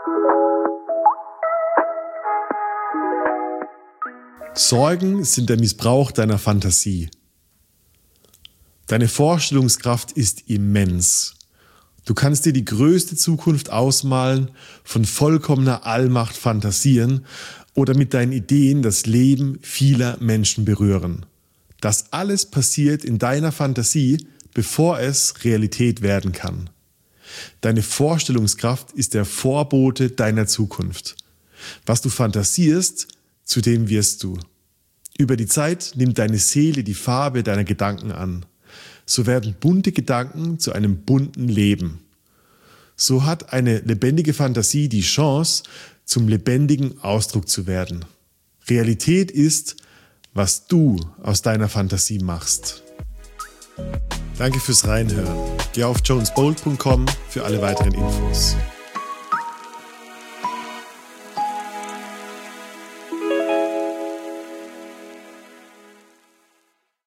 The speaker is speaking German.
Sorgen sind der Missbrauch deiner Fantasie. Deine Vorstellungskraft ist immens. Du kannst dir die größte Zukunft ausmalen, von vollkommener Allmacht fantasieren oder mit deinen Ideen das Leben vieler Menschen berühren. Das alles passiert in deiner Fantasie, bevor es Realität werden kann. Deine Vorstellungskraft ist der Vorbote deiner Zukunft. Was du fantasierst, zu dem wirst du. Über die Zeit nimmt deine Seele die Farbe deiner Gedanken an. So werden bunte Gedanken zu einem bunten Leben. So hat eine lebendige Fantasie die Chance, zum lebendigen Ausdruck zu werden. Realität ist, was du aus deiner Fantasie machst. Danke fürs Reinhören. Geh auf jonesbold.com für alle weiteren Infos.